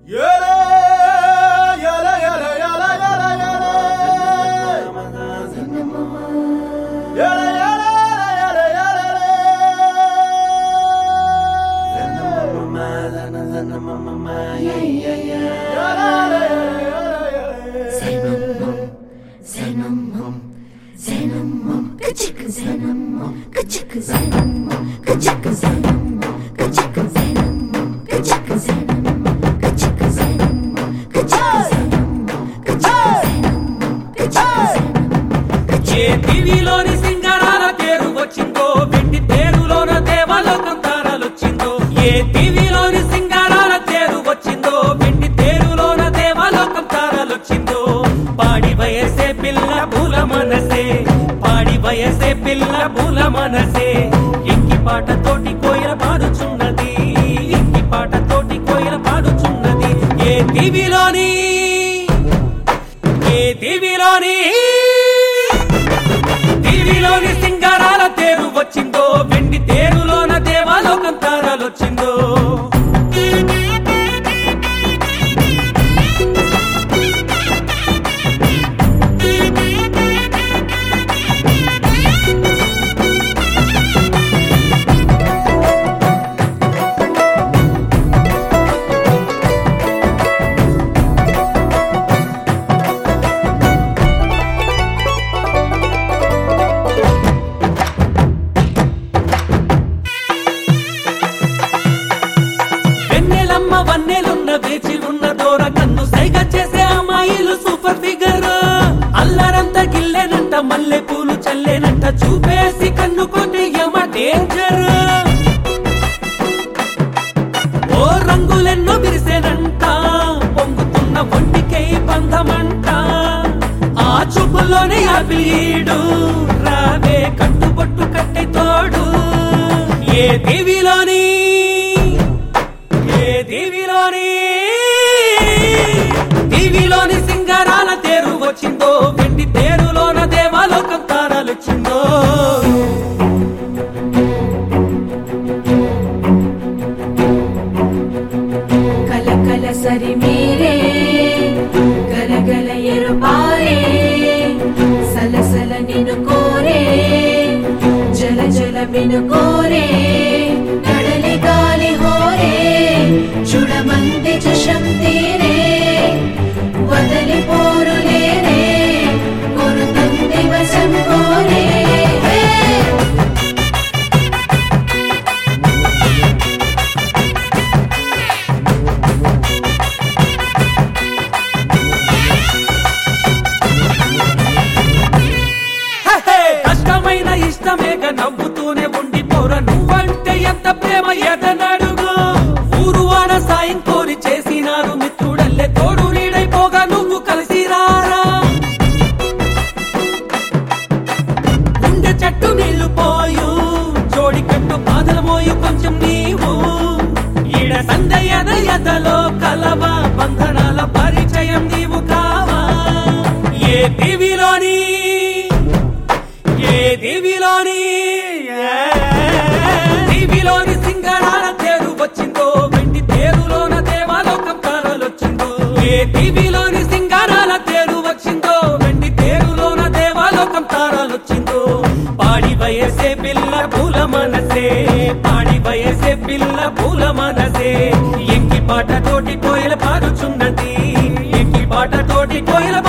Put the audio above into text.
టీవీలోని సింగరాల తేరు వచ్చిందో వెండి తేరులోన దేవలోకం తారలొచ్చిందో ఏ టీవీలోని సింగరాల తేరు వచ్చిందో వెండి తేరులోన దేవలోకం తారలొచ్చిందో పాడి వయసే పిల్ల భూల మనసే పాడి వయసే పిల్ల భూల మనసే ఇంకి పాట తోటి కోయిల పాడుచున్నది ఇంకి పాట తోటి కోయిల పాడుచున్నది ఏ టీవీలోని టీవీలోని సింగారాల తేరు వచ్చిందో వెండి తేరులోన దేవలోకం తారలొచ్చిందో వన్నెలున్న వేచి ఉన్న దూర కన్ను సైగ చేసే అమ్మాయిలు సూపర్ ఫిగర్ అల్లరంత గిల్లెనంట మల్లె పూలు చల్లేనంట చూపేసి కన్ను కొట్టి యమ డేంజర్ ఓ రంగులెన్నో విరిసేనంట పొంగుతున్న ఒంటికై బంధమంట ఆ చూపుల్లోనే ఆపిలీడు రావే కట్టుబొట్టు కట్టె తోడు ఏ టీవీలోని టీవీలోని సింగారాల తేరు వచ్చిందో వెండి తేరులోన దేవలోకం తారలొచ్చిందో కలకల సరి మీరే గలగల ఎరుపారే సలసల నిన్ను కోరే జల జల బిను కోరే కడలి గాలి హోరే చూడమంది చషం తీరే వదలి పోరులేరే కొరుతుంది వశం కోరే కష్టమైన ఇష్టమేక నవ్వుతూనే ఉండిపోరా నువ్వంటే ఎంత ప్రేమ ఎదనడుగు ఊరువాడ సాయం కోరి చేసినారు మిత్రుడల్లే తోడు నీడైపోగా నువ్వు కలిసి రారా గుండె చెట్టు నీళ్లు పోయు జోడి కట్టు బాధల మోయు కొంచెం నీవు ఈడ సందయన ఎదలో కలవా బంధనాల పరిచయం నీవు కావా ఏ టీవీలోని టీవీలోని సింగరాల తేరు వచ్చిందో వెండి తేరులోన దేవలోకం తారలొచ్చిందో ఏ టీవీలోని సింగరాల తేరు వచ్చిందో వెండి తేరులోన దేవలోకం తారలొచ్చిందో పాడి వయసే పిల్ల పూల మనసే పాడి వయసే పిల్ల పూల మనసే ఎంకి పాట తోటి కోయిల పారుచున్నది ఎంకి పాట తోటి కోయిల